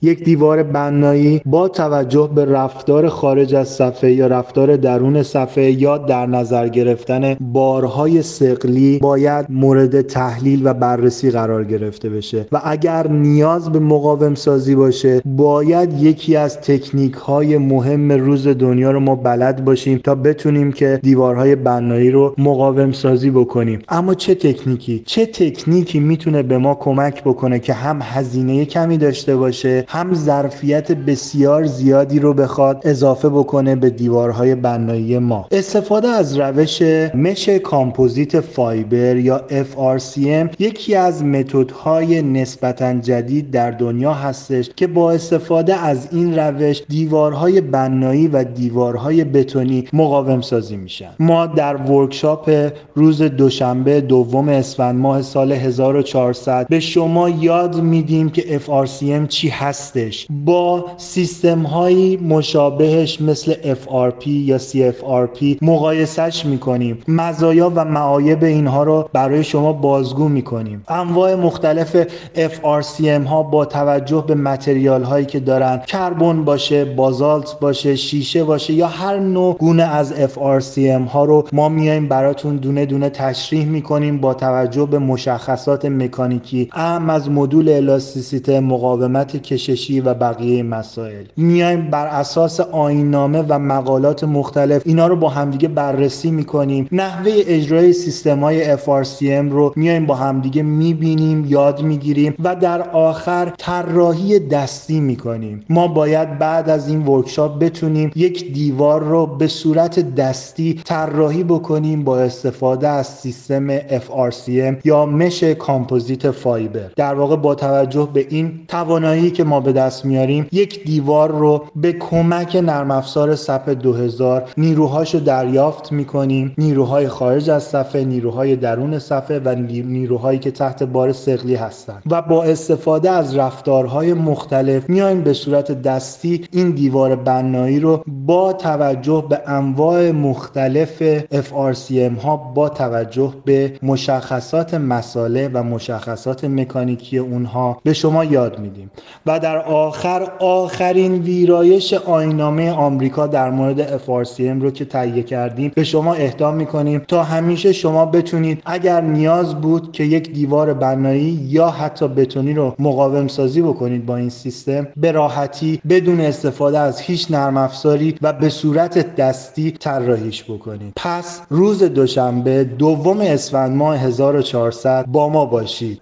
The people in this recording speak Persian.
یک دیوار بنایی با توجه به رفتار خارج از صفحه یا رفتار درون صفحه یا در نظر گرفتن بارهای ثقلی باید مورد تحلیل و بررسی قرار گرفته بشه و اگر نیاز به مقاوم سازی باشه باید یکی از تکنیک های مهم روز دنیا رو ما بلد باشیم تا بتونیم که دیوارهای بنایی رو مقاوم سازی بکنیم. اما چه تکنیکی میتونه به ما کمک بکنه که هم هزینه کمی داشته باشه، هم ظرفیت بسیار زیادی رو بخواد اضافه بکنه به دیوارهای بنایی ما؟ استفاده از روش مش کامپوزیت فایبر یا FRCM یکی از متدهای نسبتاً جدید در دنیا هستش که با استفاده از این روش دیوارهای بنایی و دیوارهای بتونی مقاوم سازی میشن. ما در ورکشاپ روز دوشنبه دوم اسفند ماه سال 1400 به شما یاد میدیم که FRCM چی هستش، با سیستم هایی مشابهش مثل FRP یا CFRP مقایسش میکنیم، مزایا و معایب اینها رو برای شما بازگو میکنیم. انواع مختلف FRCM ها با توجه به متریال هایی که دارن، کربن باشه، بازالت باشه، شیشه باشه یا هر نوع گونه از FRCM ها رو ما میایم براتون دونه دونه تشریح میکنیم با توجه به مشخصات مکانیکی، اهم از مدول الاستیسیته، مقاومت کششی و بقیه مسائل. میایم بر اساس آیین‌نامه و مقالات مختلف اینا رو با همدیگه بررسی میکنیم. نحوه اجرای سیستم‌های FRCM رو میایم با همدیگه میبینیم، یاد میگیریم و در آخر طراحی دستی میکنیم. ما باید بعد از این ورکشاپ بتونیم یک دیوار رو به صورت دستی طراحی بکنیم با استفاده از سیستم FRCM یا مش کامپوزیت فایبر. در واقع با توجه به این توانایی که ما به دست میاریم یک دیوار رو به کمک نرم افزار SAP 2000 نیروهاشو دریافت میکنیم، نیروهای خارج از صفحه، نیروهای درون صفحه و نیروهایی که تحت بار ثقلی هستند و با استفاده از رفتارهای مختلف میایم به صورت دستی این دیوار بنایی رو با توجه به انواع مختلف FRCM ها با توجه به مشخصات مساله و مشخصات مکانیکی اونها به شما یاد میدیم و در آخرین ویرایش آیین‌نامه آمریکا در مورد FRCM رو که تهیه کردیم به شما اهدا میکنیم تا همیشه شما بتونید اگر نیاز بود که یک دیوار بنایی یا حتی بتونی رو مقاوم سازی بکنید با این سیستم به راحتی بدون استفاده از هیچ نرم افزاری و به صورت دستی طراحیش بکنید. پس روز دوشنبه دوم اسفند ماه 1400 با ما باشید.